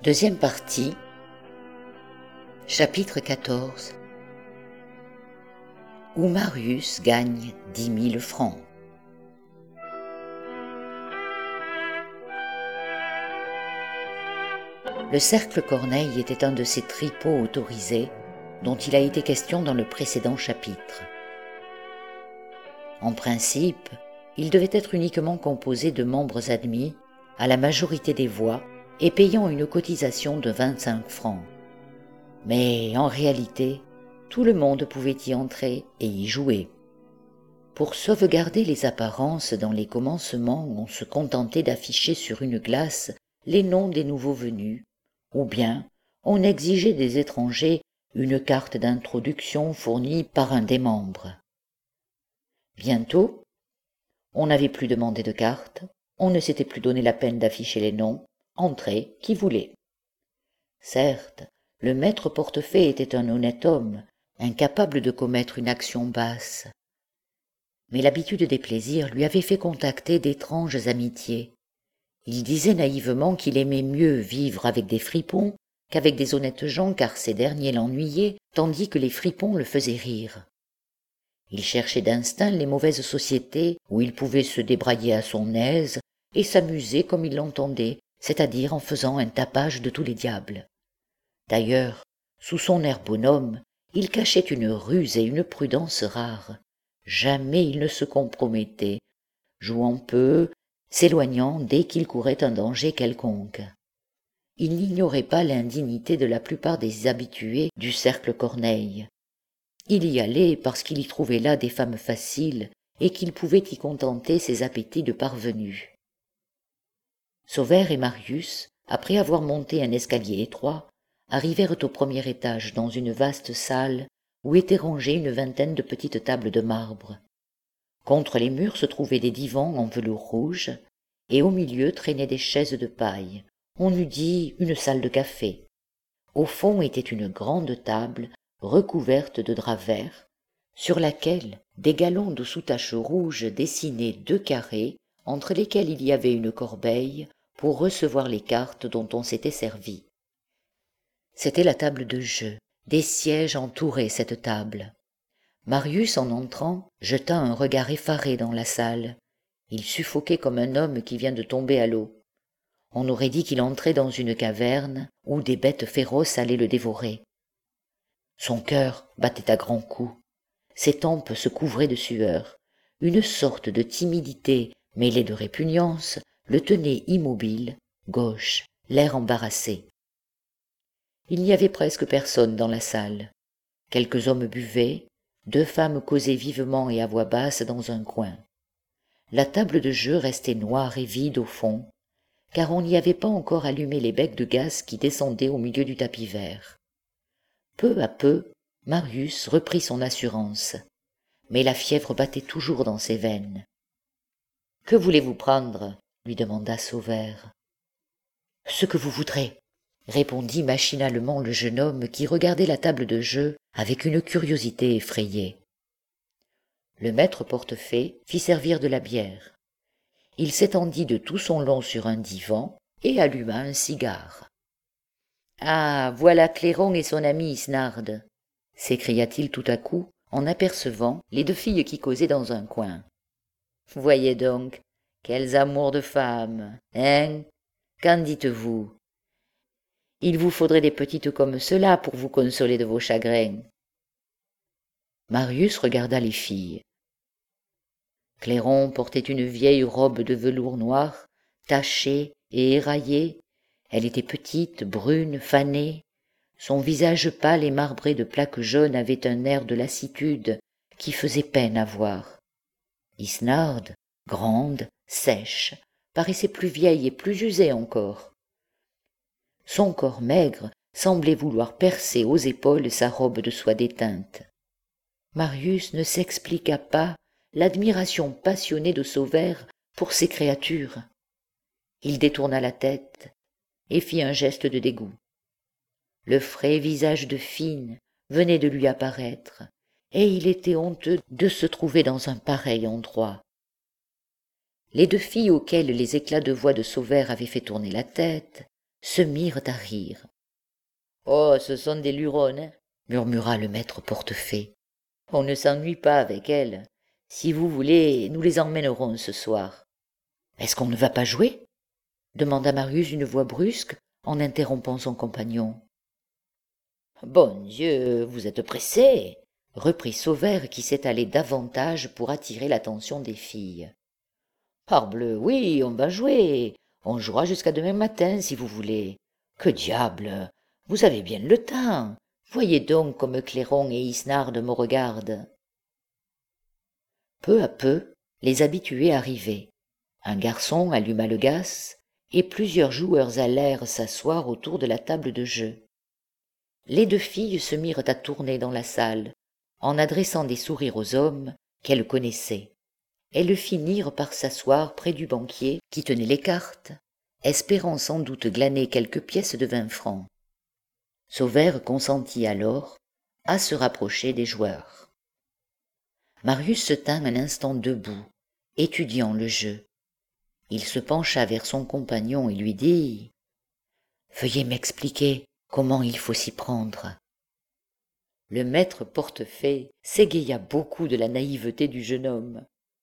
Deuxième partie, chapitre 14, où Marius gagne 10 000 francs. Le cercle Corneille était un de ces tripots autorisés dont il a été question dans le précédent chapitre. En principe, il devait être uniquement composé de membres admis à la majorité des voix et payant une cotisation de 25 francs. Mais en réalité, tout le monde pouvait y entrer et y jouer. Pour sauvegarder les apparences, dans les commencements, on se contentait d'afficher sur une glace les noms des nouveaux venus, ou bien on exigeait des étrangers une carte d'introduction fournie par un des membres. Bientôt, on n'avait plus demandé de carte, on ne s'était plus donné la peine d'afficher les noms, entrait qui voulait. Certes, le maître portefaix était un honnête homme, incapable de commettre une action basse. Mais l'habitude des plaisirs lui avait fait contacter d'étranges amitiés. Il disait naïvement qu'il aimait mieux vivre avec des fripons qu'avec des honnêtes gens, car ces derniers l'ennuyaient, tandis que les fripons le faisaient rire. Il cherchait d'instinct les mauvaises sociétés où il pouvait se débrailler à son aise et s'amuser comme il l'entendait, c'est-à-dire en faisant un tapage de tous les diables. D'ailleurs, sous son air bonhomme, il cachait une ruse et une prudence rares. Jamais il ne se compromettait, jouant peu, s'éloignant dès qu'il courait un danger quelconque. Il n'ignorait pas l'indignité de la plupart des habitués du cercle Corneille. Il y allait parce qu'il y trouvait là des femmes faciles et qu'il pouvait y contenter ses appétits de parvenus. Sauveur et Marius, après avoir monté un escalier étroit, arrivèrent au premier étage dans une vaste salle où étaient rangées une vingtaine de petites tables de marbre. Contre les murs se trouvaient des divans en velours rouge, et au milieu traînaient des chaises de paille. On eût dit une salle de café. Au fond était une grande table recouverte de drap vert, sur laquelle des galons de soutache rouge dessinaient 2 carrés, entre lesquels il y avait une corbeille pour recevoir les cartes dont on s'était servi. C'était la table de jeu. Des sièges entouraient cette table. Marius, en entrant, jeta un regard effaré dans la salle. Il suffoquait comme un homme qui vient de tomber à l'eau. On aurait dit qu'il entrait dans une caverne où des bêtes féroces allaient le dévorer. Son cœur battait à grands coups. Ses tempes se couvraient de sueur. Une sorte de timidité mêlée de répugnance le tenait immobile, gauche, l'air embarrassé. Il n'y avait presque personne dans la salle. Quelques hommes buvaient, 2 femmes causaient vivement et à voix basse dans un coin. La table de jeu restait noire et vide au fond, car on n'y avait pas encore allumé les becs de gaz qui descendaient au milieu du tapis vert. Peu à peu, Marius reprit son assurance, mais la fièvre battait toujours dans ses veines. « Que voulez-vous prendre ?» lui demanda Sauveur. « Ce que vous voudrez, » répondit machinalement le jeune homme qui regardait la table de jeu avec une curiosité effrayée. Le maître portefaix fit servir de la bière. Il s'étendit de tout son long sur un divan et alluma un cigare. « Ah, voilà Clairon et son ami Isnarde !» s'écria-t-il tout à coup en apercevant les 2 filles qui causaient dans un coin. « Voyez donc, quels amours de femmes, hein? Qu'en dites-vous? Il vous faudrait des petites comme cela pour vous consoler de vos chagrins. » Marius regarda les filles. Clairon portait une vieille robe de velours noir, tachée et éraillée. Elle était petite, brune, fanée. Son visage pâle et marbré de plaques jaunes avait un air de lassitude qui faisait peine à voir. Isnarde, grande, sèche, paraissait plus vieille et plus usée encore. Son corps maigre semblait vouloir percer aux épaules sa robe de soie déteinte. Marius ne s'expliqua pas l'admiration passionnée de Sauveur pour ces créatures. Il détourna la tête et fit un geste de dégoût. Le frais visage de Fine venait de lui apparaître, et il était honteux de se trouver dans un pareil endroit. Les 2 filles auxquelles les éclats de voix de Sauveur avaient fait tourner la tête se mirent à rire. « Oh, ce sont des luronnes, murmura le maître Portefaix. « On ne s'ennuie pas avec elles. Si vous voulez, nous les emmènerons ce soir. »« Est-ce qu'on ne va pas jouer ?» demanda Marius d'une voix brusque en interrompant son compagnon. « Bon Dieu, vous êtes pressé !» reprit Sauvert qui s'étalait davantage pour attirer l'attention des filles. « Parbleu, oui, on va jouer. On jouera jusqu'à demain matin, si vous voulez. Que diable! Vous avez bien le temps. Voyez donc comme Clairon et Isnarde me regardent. » Peu à peu, les habitués arrivaient. Un garçon alluma le gaz, et plusieurs joueurs allèrent s'asseoir autour de la table de jeu. Les deux filles se mirent à tourner dans la salle, en adressant des sourires aux hommes qu'elles connaissaient. Elles finirent par s'asseoir près du banquier qui tenait les cartes, espérant sans doute glaner quelques pièces de 20 francs. Sauvert consentit alors à se rapprocher des joueurs. Marius se tint un instant debout, étudiant le jeu. Il se pencha vers son compagnon et lui dit « Veuillez m'expliquer comment il faut s'y prendre. » Le maître Portefaix s'égaya beaucoup de la naïveté du jeune homme.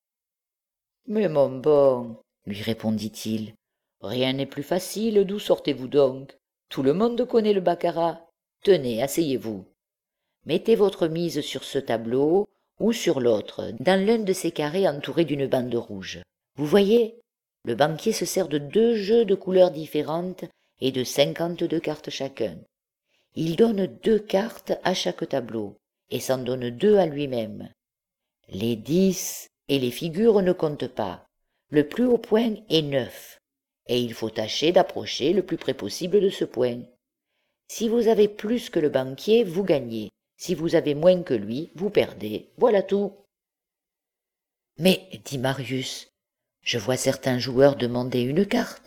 « Mais mon bon, lui répondit-il, rien n'est plus facile, d'où sortez-vous donc? Tout le monde connaît le baccarat. Tenez, asseyez-vous. Mettez votre mise sur ce tableau ou sur l'autre, dans l'un de ces carrés entourés d'une bande rouge. Vous voyez, le banquier se sert de 2 jeux de couleurs différentes et de 52 cartes chacun. Il donne 2 cartes à chaque tableau, et s'en donne 2 à lui-même. Les 10 et les figures ne comptent pas. Le plus haut point est 9, et il faut tâcher d'approcher le plus près possible de ce point. Si vous avez plus que le banquier, vous gagnez. Si vous avez moins que lui, vous perdez. Voilà tout. Mais, dit Marius, je vois certains joueurs demander une carte.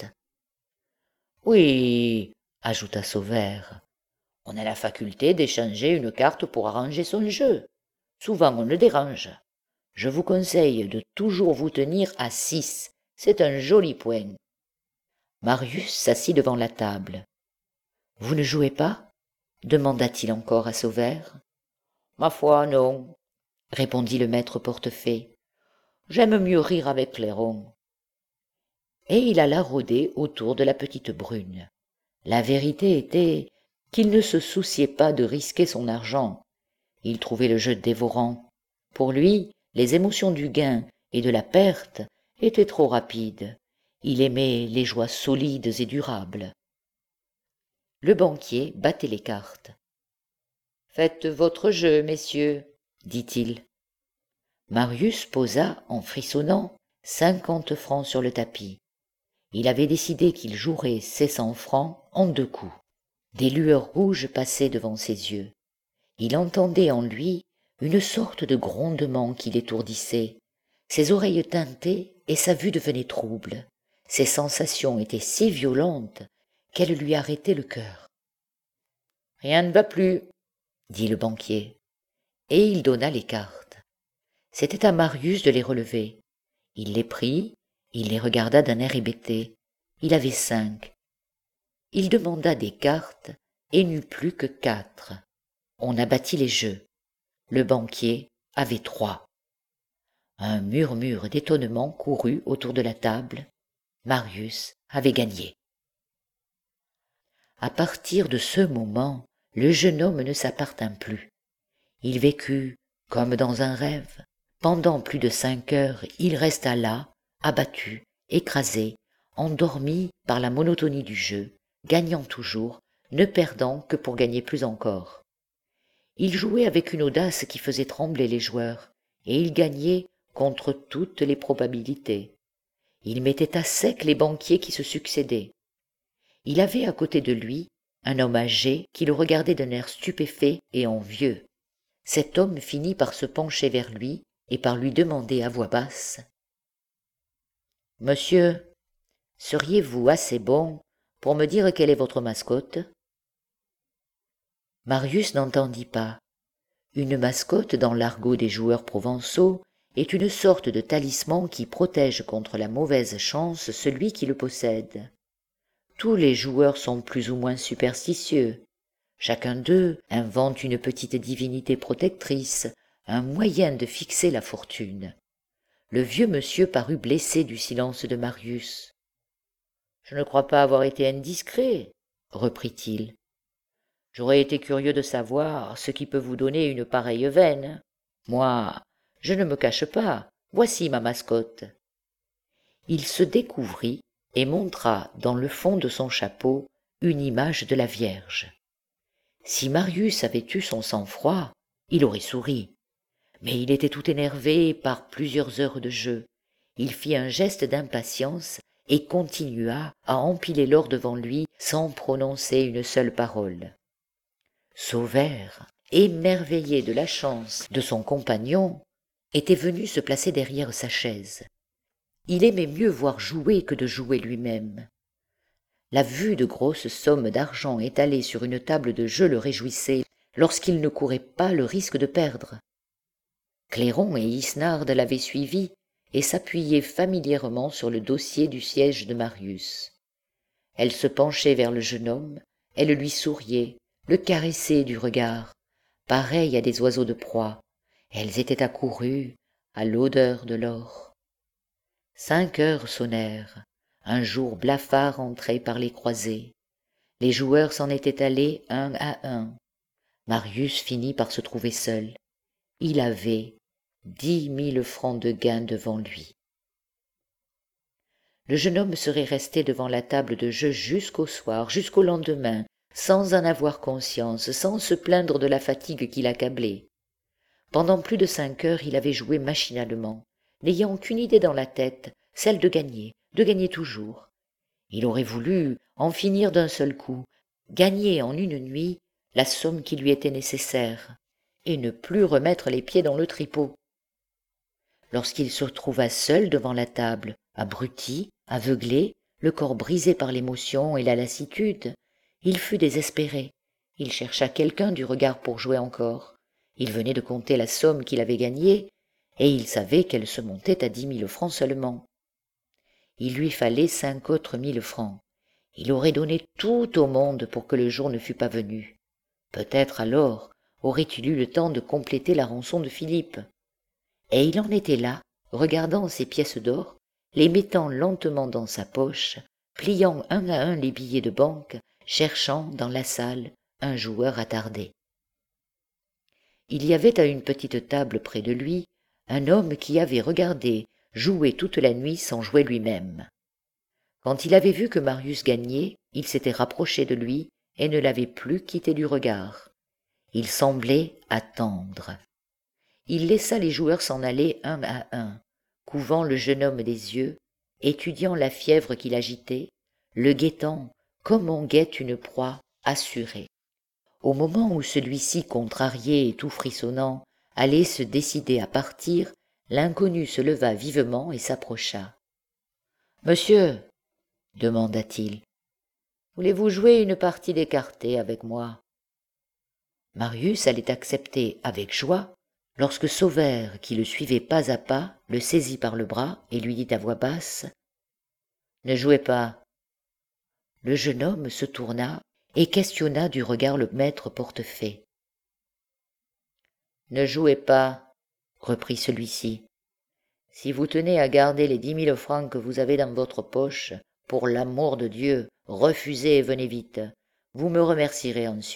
Oui, ajouta Sauvert, on a la faculté d'échanger une carte pour arranger son jeu. Souvent on le dérange. Je vous conseille de toujours vous tenir à 6. C'est un joli point. Marius s'assit devant la table. « Vous ne jouez pas ?» demanda-t-il encore à Sauvert. « Ma foi, non, » répondit le maître Portefaix. « J'aime mieux rire avec Clairon. » Et il alla rôder autour de la petite brune. La vérité était qu'il ne se souciait pas de risquer son argent. Il trouvait le jeu dévorant. Pour lui, les émotions du gain et de la perte étaient trop rapides. Il aimait les joies solides et durables. Le banquier battait les cartes. « Faites votre jeu, messieurs, » dit-il. Marius posa, en frissonnant, 50 francs sur le tapis. Il avait décidé qu'il jouerait ses 100 francs en 2 coups. Des lueurs rouges passaient devant ses yeux. Il entendait en lui une sorte de grondement qui l'étourdissait. Ses oreilles tintaient et sa vue devenait trouble. Ses sensations étaient si violentes qu'elles lui arrêtaient le cœur. « Rien ne va plus, » dit le banquier, et il donna les cartes. C'était à Marius de les relever. Il les prit, il les regarda d'un air hébété. Il avait 5. Il demanda des cartes et n'eut plus que 4. On abattit les jeux. Le banquier avait 3. Un murmure d'étonnement courut autour de la table. Marius avait gagné. À partir de ce moment, le jeune homme ne s'appartint plus. Il vécut comme dans un rêve. Pendant plus de 5 heures, il resta là, abattu, écrasé, endormi par la monotonie du jeu, gagnant toujours, ne perdant que pour gagner plus encore. Il jouait avec une audace qui faisait trembler les joueurs, et il gagnait contre toutes les probabilités. Il mettait à sec les banquiers qui se succédaient. Il avait à côté de lui un homme âgé qui le regardait d'un air stupéfait et envieux. Cet homme finit par se pencher vers lui et par lui demander à voix basse « Monsieur, seriez-vous assez bon pour me dire quelle est votre mascotte ?» Marius n'entendit pas. Une mascotte, dans l'argot des joueurs provençaux, est une sorte de talisman qui protège contre la mauvaise chance celui qui le possède. Tous les joueurs sont plus ou moins superstitieux. Chacun d'eux invente une petite divinité protectrice, un moyen de fixer la fortune. Le vieux monsieur parut blessé du silence de Marius. « Je ne crois pas avoir été indiscret, reprit-il. J'aurais été curieux de savoir ce qui peut vous donner une pareille veine. Moi, je ne me cache pas, voici ma mascotte. » Il se découvrit et montra dans le fond de son chapeau une image de la Vierge. Si Marius avait eu son sang-froid, il aurait souri. Mais il était tout énervé par plusieurs heures de jeu. Il fit un geste d'impatience et continua à empiler l'or devant lui sans prononcer une seule parole. Sauveur, émerveillé de la chance de son compagnon, était venu se placer derrière sa chaise. Il aimait mieux voir jouer que de jouer lui-même. La vue de grosses sommes d'argent étalées sur une table de jeu le réjouissait lorsqu'il ne courait pas le risque de perdre. Clairon et Isnarde l'avaient suivi et s'appuyaient familièrement sur le dossier du siège de Marius. Elle se penchait vers le jeune homme, elle lui souriait, le caressait du regard, pareil à des oiseaux de proie. Elles étaient accourues à l'odeur de l'or. 5 heures sonnèrent. Un jour blafard entrait par les croisées. Les joueurs s'en étaient allés un à un. Marius finit par se trouver seul. Il avait 10 000 francs de gain devant lui. Le jeune homme serait resté devant la table de jeu jusqu'au soir, jusqu'au lendemain, sans en avoir conscience, sans se plaindre de la fatigue qui l'accablait. Pendant plus de 5 heures, il avait joué machinalement, n'ayant qu'une idée dans la tête, celle de gagner toujours. Il aurait voulu en finir d'un seul coup, gagner en une nuit la somme qui lui était nécessaire, et ne plus remettre les pieds dans le tripot. Lorsqu'il se trouva seul devant la table, abruti, aveuglé, le corps brisé par l'émotion et la lassitude, il fut désespéré. Il chercha quelqu'un du regard pour jouer encore. Il venait de compter la somme qu'il avait gagnée, et il savait qu'elle se montait à 10 000 francs seulement. Il lui fallait 5 autres 1000 francs. Il aurait donné tout au monde pour que le jour ne fût pas venu. Peut-être alors aurait-il eu le temps de compléter la rançon de Philippe. Et il en était là, regardant ses pièces d'or, les mettant lentement dans sa poche, pliant un à un les billets de banque, cherchant dans la salle un joueur attardé. Il y avait à une petite table près de lui un homme qui avait regardé jouer toute la nuit sans jouer lui-même. Quand il avait vu que Marius gagnait, il s'était rapproché de lui et ne l'avait plus quitté du regard. Il semblait attendre. Il laissa les joueurs s'en aller un à un, couvant le jeune homme des yeux, étudiant la fièvre qui l'agitait, le guettant comme on guette une proie assurée. Au moment où celui-ci, contrarié et tout frissonnant, allait se décider à partir, l'inconnu se leva vivement et s'approcha. « Monsieur, demanda-t-il, voulez-vous jouer une partie d'écarté avec moi ?» Marius allait accepter avec joie, lorsque Sauveur, qui le suivait pas à pas, le saisit par le bras et lui dit à voix basse « Ne jouez pas. » Le jeune homme se tourna et questionna du regard le maître Portefaix. « Ne jouez pas, reprit celui-ci. Si vous tenez à garder les 10 000 francs que vous avez dans votre poche, pour l'amour de Dieu, refusez et venez vite. Vous me remercierez ensuite. »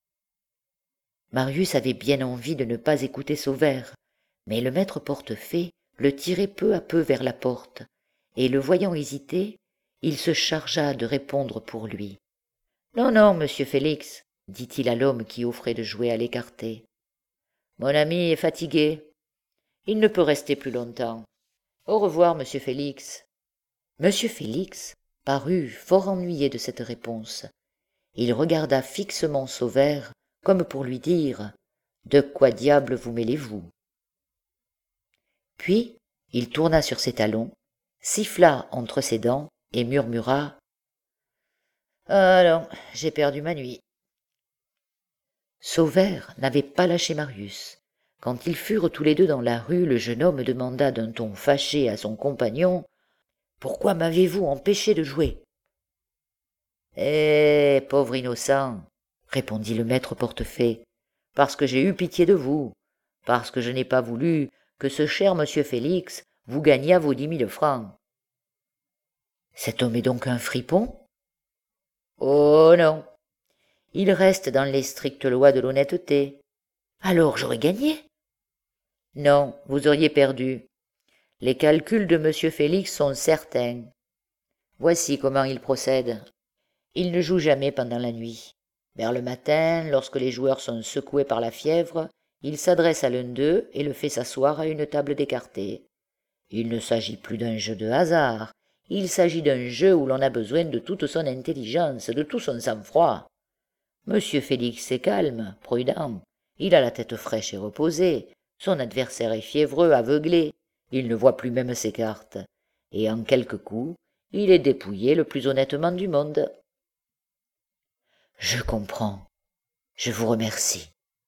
Marius avait bien envie de ne pas écouter Sauveur, mais le maître Portefaix le tirait peu à peu vers la porte, et le voyant hésiter, il se chargea de répondre pour lui. « Non, non, monsieur Félix, dit-il à l'homme qui offrait de jouer à l'écarté. Mon ami est fatigué. Il ne peut rester plus longtemps. Au revoir, monsieur Félix. » Monsieur Félix parut fort ennuyé de cette réponse. Il regarda fixement Sauveur, comme pour lui dire « De quoi diable vous mêlez-vous » Puis il tourna sur ses talons, siffla entre ses dents et murmura « Allons, j'ai perdu ma nuit. » Sauveur n'avait pas lâché Marius. Quand ils furent tous les deux dans la rue, le jeune homme demanda d'un ton fâché à son compagnon « Pourquoi m'avez-vous empêché de jouer ?» Eh, pauvre innocent, répondit le maître Portefaix, parce que j'ai eu pitié de vous, parce que je n'ai pas voulu que ce cher monsieur Félix vous gagnât vos 10 000 francs. Cet homme est donc un fripon? Oh non, il reste dans les strictes lois de l'honnêteté. Alors j'aurais gagné? Non, vous auriez perdu. Les calculs de monsieur Félix sont certains. Voici comment il procède. Il ne joue jamais pendant la nuit. Vers le matin, lorsque les joueurs sont secoués par la fièvre, il s'adresse à l'un d'eux et le fait s'asseoir à une table d'écarté. Il ne s'agit plus d'un jeu de hasard, il s'agit d'un jeu où l'on a besoin de toute son intelligence, de tout son sang-froid. Monsieur Félix est calme, prudent, il a la tête fraîche et reposée, son adversaire est fiévreux, aveuglé, il ne voit plus même ses cartes, et en quelques coups, il est dépouillé le plus honnêtement du monde. Je comprends. Je vous remercie.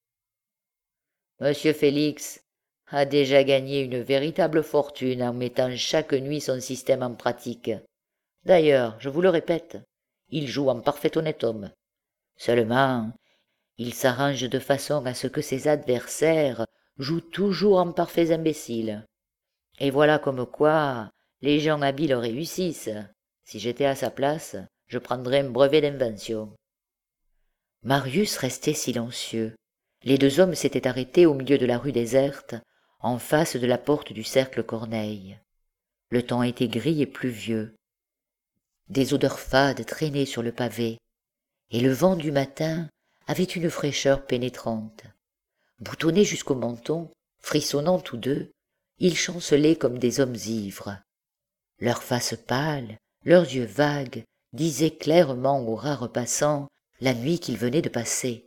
Monsieur Félix a déjà gagné une véritable fortune en mettant chaque nuit son système en pratique. D'ailleurs, je vous le répète, il joue en parfait honnête homme. Seulement, il s'arrange de façon à ce que ses adversaires jouent toujours en parfaits imbéciles. Et voilà comme quoi les gens habiles réussissent. Si j'étais à sa place, je prendrais un brevet d'invention. Marius restait silencieux. Les deux hommes s'étaient arrêtés au milieu de la rue déserte, en face de la porte du cercle Corneille. Le temps était gris et pluvieux. Des odeurs fades traînaient sur le pavé, et le vent du matin avait une fraîcheur pénétrante. Boutonnés jusqu'au menton, frissonnant tous deux, ils chancelaient comme des hommes ivres. Leurs faces pâles, leurs yeux vagues, disaient clairement aux rares passants la nuit qu'ils venaient de passer.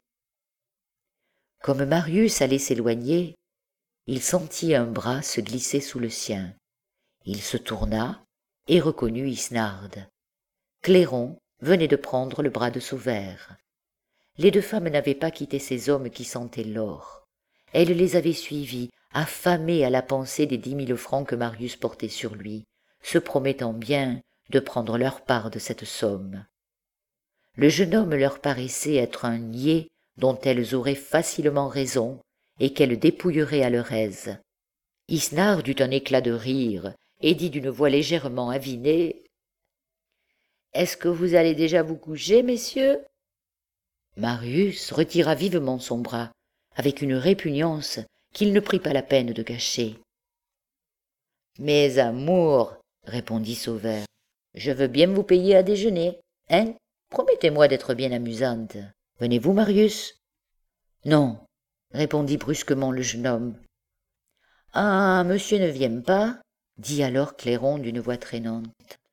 Comme Marius allait s'éloigner, il sentit un bras se glisser sous le sien. Il se tourna et reconnut Isnarde. Clairon venait de prendre le bras de Sauveur. Les deux femmes n'avaient pas quitté ces hommes qui sentaient l'or. Elles les avaient suivis, affamées à la pensée des 10 000 francs que Marius portait sur lui, se promettant bien de prendre leur part de cette somme. Le jeune homme leur paraissait être un niais dont elles auraient facilement raison et qu'elles dépouilleraient à leur aise. Isnard eut un éclat de rire et dit d'une voix légèrement avinée: « Est-ce que vous allez déjà vous coucher, messieurs ?» Marius retira vivement son bras, avec une répugnance qu'il ne prit pas la peine de cacher. « Mes amours, répondit Sauveur, je veux bien vous payer à déjeuner, hein? Promettez-moi d'être bien amusante. Venez-vous, Marius? Non, répondit brusquement le jeune homme. Ah, monsieur ne vient pas? Dit alors Clairon d'une voix traînante.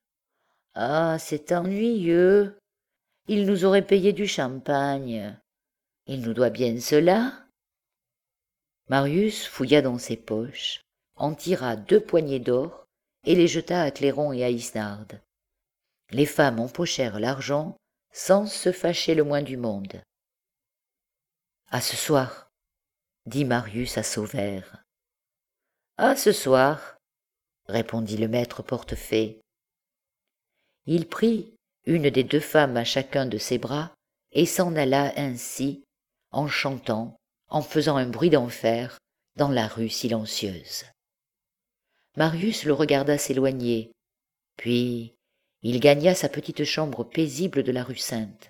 Ah, c'est ennuyeux. Il nous aurait payé du champagne. Il nous doit bien cela. Marius fouilla dans ses poches, en tira 2 poignées d'or et les jeta à Clairon et à Isnarde. Les femmes empochèrent l'argent sans se fâcher le moins du monde. « À ce soir, » dit Marius à Sauveur. « À ce soir, » répondit le maître Portefaix. Il prit une des 2 femmes à chacun de ses bras et s'en alla ainsi, en chantant, en faisant un bruit d'enfer, dans la rue silencieuse. Marius le regarda s'éloigner, puis il gagna sa petite chambre paisible de la rue Sainte.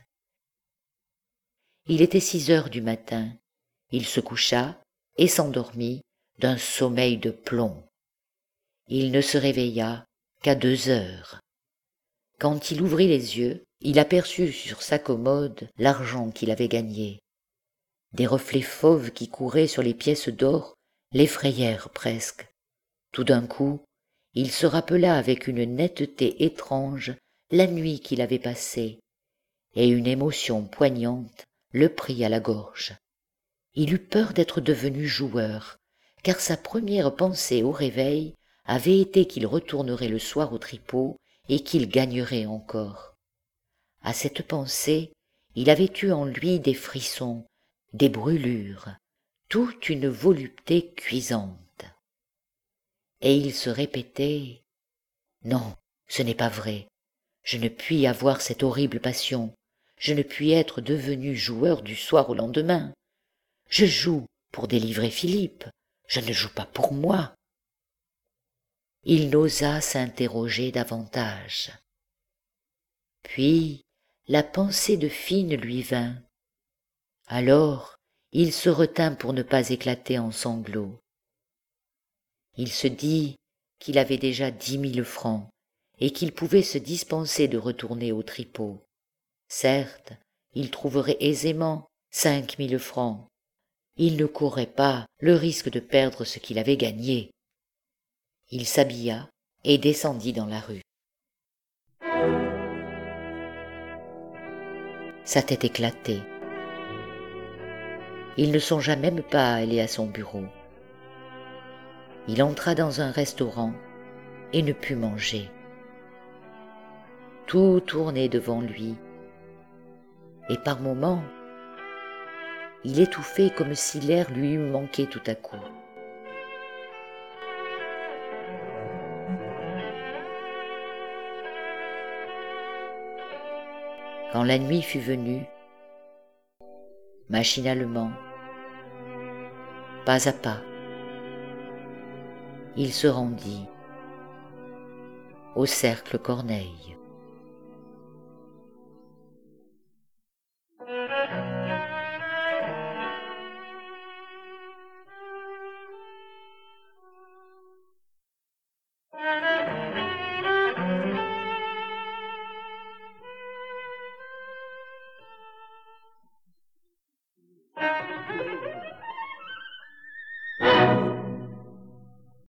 Il était 6 heures du matin. Il se coucha et s'endormit d'un sommeil de plomb. Il ne se réveilla qu'à 2 heures. Quand il ouvrit les yeux, il aperçut sur sa commode l'argent qu'il avait gagné. Des reflets fauves qui couraient sur les pièces d'or l'effrayèrent presque. Tout d'un coup, il se rappela avec une netteté étrange la nuit qu'il avait passée, et une émotion poignante le prit à la gorge. Il eut peur d'être devenu joueur, car sa première pensée au réveil avait été qu'il retournerait le soir au tripot et qu'il gagnerait encore. À cette pensée, il avait eu en lui des frissons, des brûlures, toute une volupté cuisante. Et il se répétait: « Non, ce n'est pas vrai. Je ne puis avoir cette horrible passion. Je ne puis être devenu joueur du soir au lendemain. Je joue pour délivrer Philippe. Je ne joue pas pour moi. Il n'osa s'interroger davantage. Puis la pensée de Fine lui vint. Alors il se retint pour ne pas éclater en sanglots. Il se dit qu'il avait déjà 10 000 francs et qu'il pouvait se dispenser de retourner au tripot. Certes, il trouverait aisément 5 000 francs. Il ne courrait pas le risque de perdre ce qu'il avait gagné. Il s'habilla et descendit dans la rue. Sa tête éclatait. Il ne songea même pas à aller à son bureau. Il entra dans un restaurant et ne put manger. Tout tournait devant lui, et par moments, il étouffait comme si l'air lui eût manqué tout à coup. Quand la nuit fut venue, machinalement, pas à pas, il se rendit au cercle Corneille.